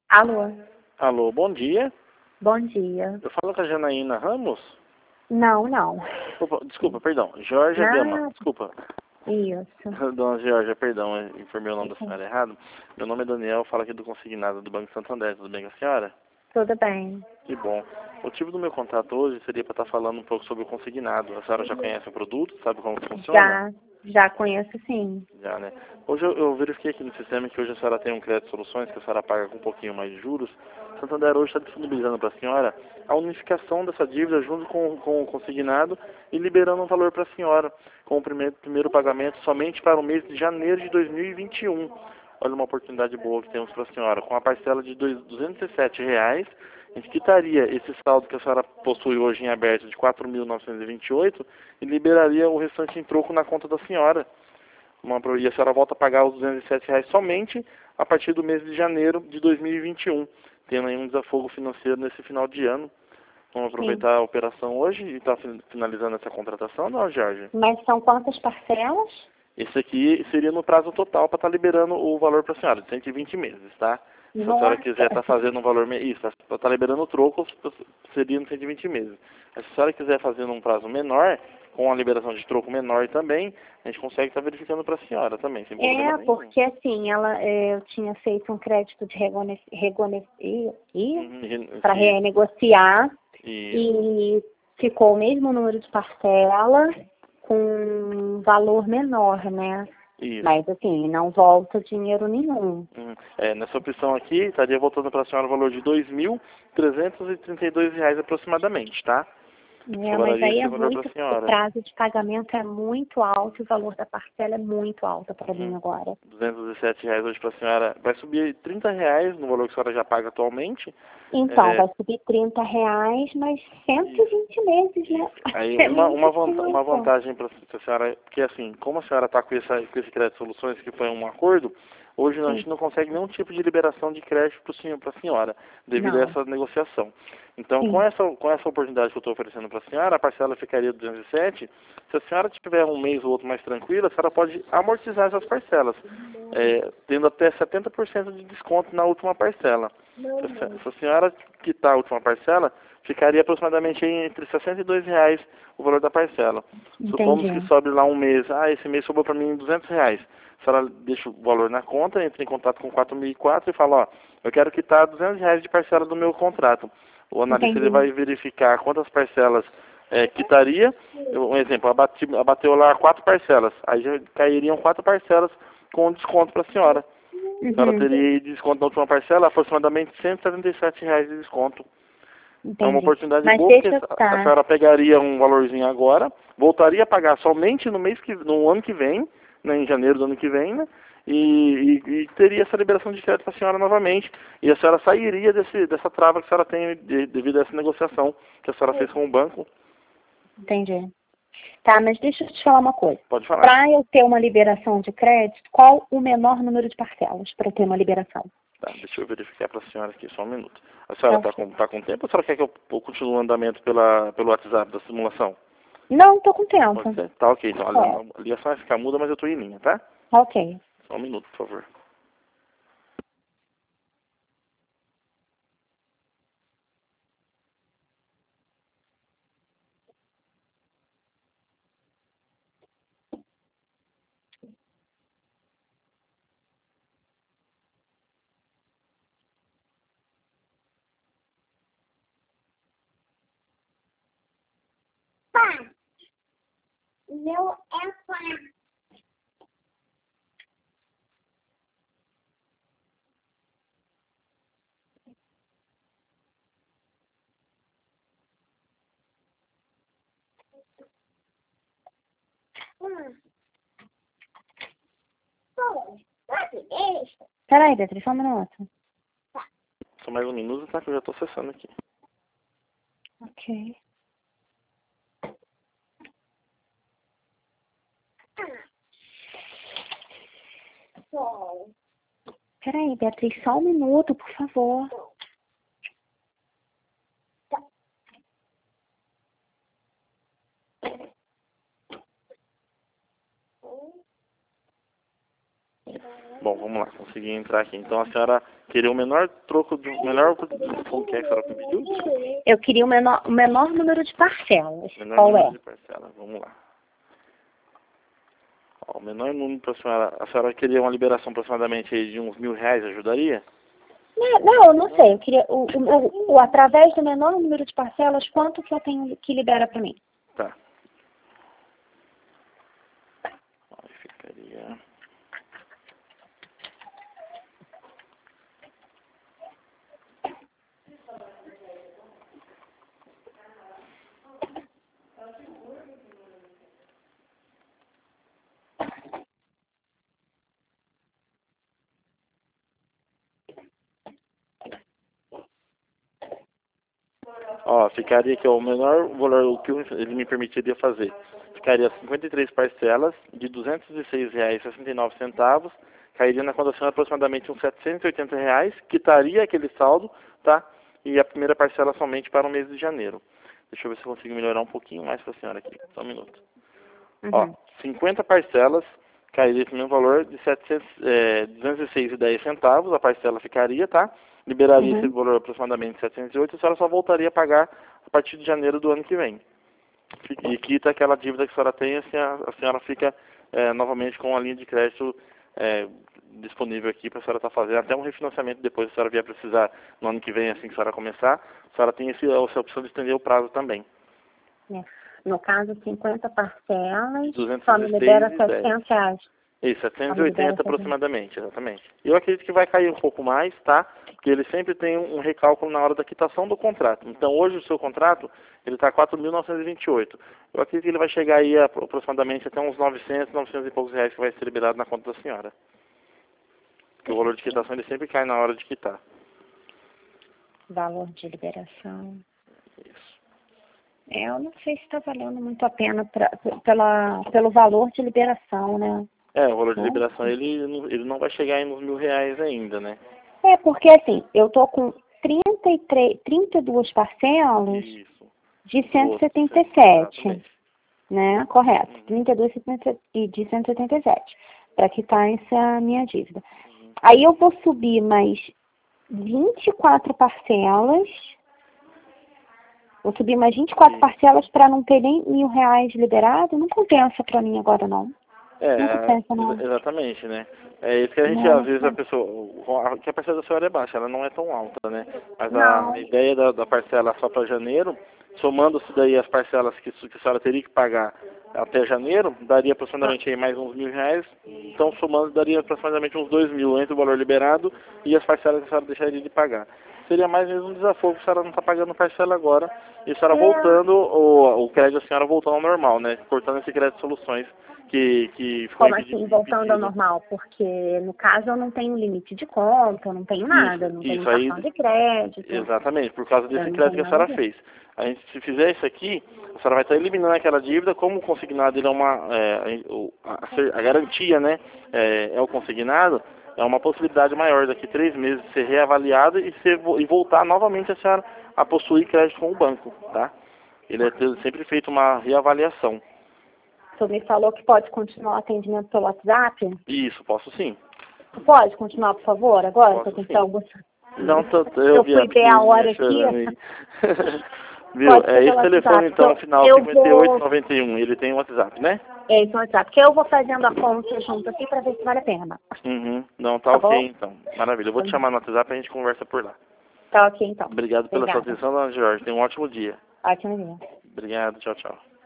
Alô, Alô, bom dia. bom dia. Eu falo com a Janaína Ramos. Não, não. Desculpa, perdão. Georgia Gama, Não, desculpa. isso. Dona Georgia, perdão, eu informei o nome da senhora errado. Meu nome é Daniel, falo aqui do Consignado do Banco Santander. Tudo bem com a senhora? Tudo bem. Que bom. O motivo do meu contato hoje seria para estar falando um pouco sobre o consignado. A senhora já conhece o produto? Sabe como funciona? Já conheço sim. Já, né? Hoje eu verifiquei aqui no sistema que hoje a senhora tem um crédito soluções que a senhora paga com um pouquinho mais de juros. Santander hoje está disponibilizando para a senhora a unificação dessa dívida junto com o consignado e liberando um valor para a senhora com o primeiro pagamento somente para o mês de janeiro de 2021. Olha uma oportunidade boa que temos para a senhora. Com a parcela de R$ 207, a gente quitaria esse saldo que a senhora possui hoje em aberto de R$ 4.928 e liberaria o restante em troco na conta da senhora. E a senhora volta a pagar os R$ 207 somente a partir do mês de janeiro de 2021, tendo aí um desafogo financeiro nesse final de ano. Vamos Sim. aproveitar a operação hoje e estar finalizando essa contratação, não, Jorge? Mas são quantas parcelas? Esse aqui seria no prazo total para estar liberando o valor para a senhora, de 120 meses, tá? Se a senhora Nossa. quiser estar fazendo um valor... Isso, para estar liberando o troco, seria no 120 meses. Mas se a senhora quiser fazer num prazo menor, com a liberação de troco menor também, a gente consegue estar verificando para a senhora também, sem problema nenhum. Porque assim, eu tinha feito um crédito de para renegociar e ficou o mesmo número de parcela com um valor menor, né? Isso. Mas assim, não volta dinheiro nenhum. Nessa opção aqui, estaria voltando para a senhora o valor de R$ 2.332 aproximadamente, tá? Mas aí é muito, o prazo de pagamento é muito alto e o valor da parcela é muito alto para mim agora. R$ 207 hoje para a senhora. Vai subir R$ 30 no valor que a senhora já paga atualmente. Então, vai subir R$ 30, mas 120 meses, né? Aí uma vantagem para a senhora, porque assim, como a senhora está com esse crédito de soluções que foi um acordo, hoje a gente não consegue nenhum tipo de liberação de crédito para a senhora, devido a essa negociação. Então, com essa oportunidade que eu estou oferecendo para a senhora, a parcela ficaria 207. Se a senhora tiver um mês ou outro mais tranquila, a senhora pode amortizar essas parcelas, tendo até 70% de desconto na última parcela. Se a senhora quitar a última parcela, ficaria aproximadamente entre R$ 62 o valor da parcela. Supomos que sobre lá um mês, esse mês sobrou para mim R$ 200. A senhora deixa o valor na conta, entra em contato com o 4004 e fala, eu quero quitar R$ 200 de parcela do meu contrato. O analista ele vai verificar quantas parcelas quitaria. Um exemplo, abateu lá 4 parcelas, aí já cairiam 4 parcelas com desconto para a senhora. A senhora teria de desconto na última parcela aproximadamente R$ 177 de desconto. É uma oportunidade boa, porque a senhora pegaria um valorzinho agora, voltaria a pagar somente no ano que vem, né, em janeiro do ano que vem, né, e teria essa liberação de crédito para a senhora novamente. E a senhora sairia dessa trava que a senhora tem devido a essa negociação que a senhora fez com o banco. Entendi. Tá, mas deixa eu te falar uma coisa. Pode falar. Para eu ter uma liberação de crédito, qual o menor número de parcelas para eu ter uma liberação? Tá, deixa eu verificar para a senhora aqui, só um minuto. A senhora tá com tempo ou a senhora quer que eu continue o andamento pelo WhatsApp da simulação? Não, tô com tempo. Pode ser? Tá, ok. Então a ligação vai ficar muda, mas eu tô em linha, tá? Ok. Só um minuto, por favor. Meu é pá. Peraí, Beatriz, só um minuto. Só mais um minuto, tá? Que eu já tô acessando aqui. Ok. Peraí, Beatriz, só um minuto, por favor. Bom, vamos lá, consegui entrar aqui. Então a senhora Queria o menor troco, como que é que a senhora me pediu? Eu queria o menor número de parcelas. Menor Qual número é? de parcelas, vamos lá. Ó, o menor número para a senhora queria uma liberação aproximadamente aí de uns R$1.000, ajudaria? Não, eu não sei. Eu queria através do menor número de parcelas, quanto que eu tenho que libera para mim? Tá. Aí ficaria... Ó, ficaria aqui, ó, o menor valor que ele me permitiria fazer. Ficaria 53 parcelas de R$206,69, cairia na conta da senhora aproximadamente uns R$780, quitaria aquele saldo, tá? E a primeira parcela somente para o mês de janeiro. Deixa eu ver se eu consigo melhorar um pouquinho mais para a senhora aqui, só um minuto. Uhum. Ó, 50 parcelas, cairia esse mesmo valor de R$206,10, a parcela ficaria, tá? Liberaria esse valor aproximadamente 708, a senhora só voltaria a pagar a partir de janeiro do ano que vem. E quita aquela dívida que a senhora tem, a senhora fica novamente com a linha de crédito disponível aqui para a senhora estar fazendo, até um refinanciamento depois, se a senhora vier precisar no ano que vem, assim que a senhora começar, a senhora tem essa opção de estender o prazo também. No caso, 50 parcelas, 216 só me libera R$700. Isso, 780 aproximadamente, exatamente. Eu acredito que vai cair um pouco mais, tá? Porque ele sempre tem um recálculo na hora da quitação do contrato. Então, hoje o seu contrato, ele está 4.928. Eu acredito que ele vai chegar aí aproximadamente até uns 900 e poucos reais que vai ser liberado na conta da senhora. Porque o valor de quitação, ele sempre cai na hora de quitar. Valor de liberação. Isso. Eu não sei se está valendo muito a pena pelo valor de liberação, né? O valor de liberação, ele não vai chegar aí nos R$1.000 ainda, né? Porque assim, eu tô com 32 parcelas de 177, né? Correto. 32 de 177, para quitar essa minha dívida. Aí eu vou subir mais 24 parcelas. Vou subir mais 24 parcelas para não ter nem R$1.000 liberado. Não compensa para mim agora, não. Não compensa, não. Exatamente, né? É isso que a gente, às vezes, a pessoa... Que a parcela da senhora é baixa, ela não é tão alta, né? Mas a ideia da parcela só para janeiro, somando-se daí as parcelas que a senhora teria que pagar até janeiro, daria aproximadamente aí mais uns R$1.000. Então, somando, daria aproximadamente uns R$2.000 entre o valor liberado e as parcelas que a senhora deixaria de pagar. Seria mais mesmo um desafio, que a senhora não está pagando parcela agora, e a senhora voltando, o crédito da senhora voltando ao normal, né? Cortando esse crédito de soluções que ficou... Como assim, voltando ao normal? Porque, no caso, eu não tenho limite de conta, eu não tenho nada, não tenho cartão de crédito. Exatamente, por causa desse crédito que a senhora fez. A gente, se fizer isso aqui, a senhora vai estar eliminando aquela dívida, como o consignado ele é a garantia, né, é o consignado, é uma possibilidade maior daqui 3 meses de ser reavaliado e voltar novamente a senhora a possuir crédito com o banco, tá? Ele é sempre feito uma reavaliação. O senhor me falou que pode continuar o atendimento pelo WhatsApp? Isso, posso sim. Pode continuar, por favor, agora? Posso, sim. Algum... Não, eu fui ver a hora aqui. Viu? Esse telefone, então, final 5891, ele tem um WhatsApp, né? Esse é o WhatsApp, que eu vou fazendo a conta junto aqui para ver se vale a pena. Não, tá ok, então. Maravilha. Eu vou te chamar no WhatsApp e a gente conversa por lá. Tá ok, então. Obrigado pela sua atenção, dona Jorge. Tenha um ótimo dia. Ótimo dia. Obrigado, tchau, tchau.